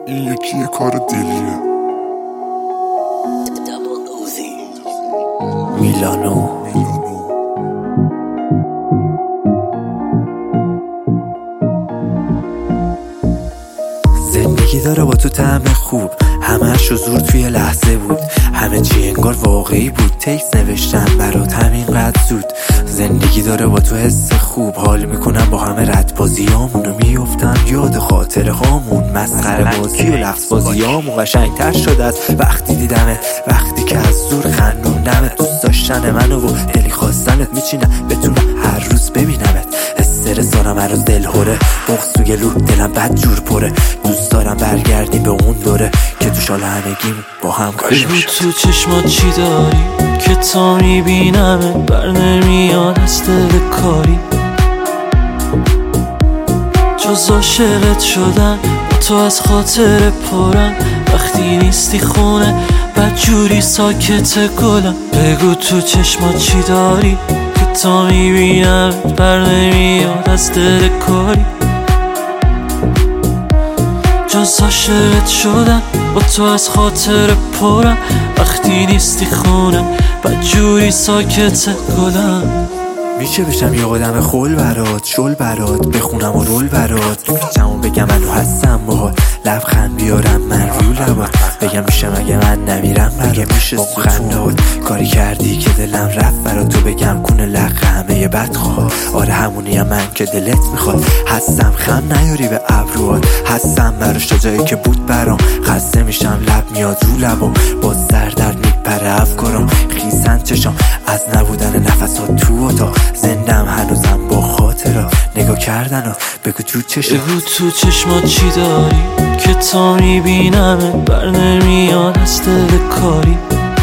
این یکی یه کار دلیه. میلانو زندگی داره با تو طعم خوب، همه‌ش حضور توی لحظه بود، همه چی انگار واقعی بود، تکست نوشتم برات همینقدر زود. زندگی داره با تو حس خوب، حال میکنم با همه ردبازیامون و میفتم یاد خاطره هامون، مسخره بازی و لفظ بازیامون قشنگتر شده از وقتی دیدمت، وقتی که از دور خندوندمت، دوست داشتن منو و دلی خواستنت میچینم بتونم هر روز ببینمت. استرس دارم هر روز دلهوره، بغض تو گلو دلم بد جور پره، دوست دارم برگردیم به اون دوره که تو شال همگیم با هم کاری میشد. تو چشمات چی داری که تا میبینمت بر نمیاد از دل کاری، جز عاشقت شدن با تو از خاطر پرم، وقتی نیستی خونه بدجوری ساکت گلم. بگو تو چشمات چی داری که تا میبینمت بر نمیاد از دل کاری، جز عاشقت شدن با تو از خاطر پرم، وقتی نیستی خونه بدجوری ساکت گلم. میشه بشم یه آدم خل برات، شل برات بخونم و رول برات، چمون بگم منو هستم باهات، لبخند بیارم من رو لبات، بگم میشه مگه من نمیرم برات، میشه خندات کاری کردی که دلم رفت برات، تو بگم کونه لق همه بدخواه، آره همونیم من که دلت میخواد، هستم خم نیاری به ابروات، هستم براش تا جایی که بود برام، خسته میشم لب میاد رو لبام، با سردرد میپره افکارم، خیسن چشام از نبودن نفسات تو اتاق، زندم هنوزم با خاطرات نگاه کردن و بگو تو چشم. بگو تو چشمات چی داری که تا میبینمت بر نمیاد از دل کاری،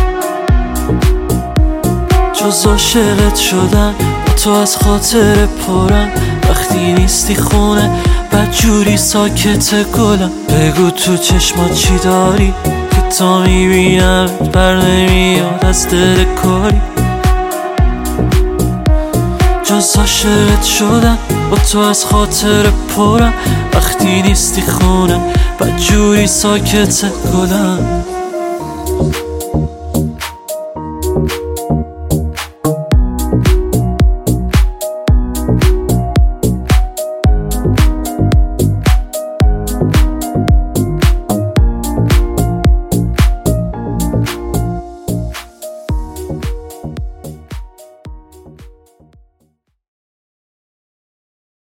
جز عاشقت شدن با تو از خاطر پرم، وقتی نیستی خونه بدجوری ساکت گلم. بگو تو چشمات چی داری که تا میبینمت بر نمیاد از دل کاری، جز عاشقت شدن با تو از خاطر پرم، وقتی نیستی خونه بدجوری ساکت گلم.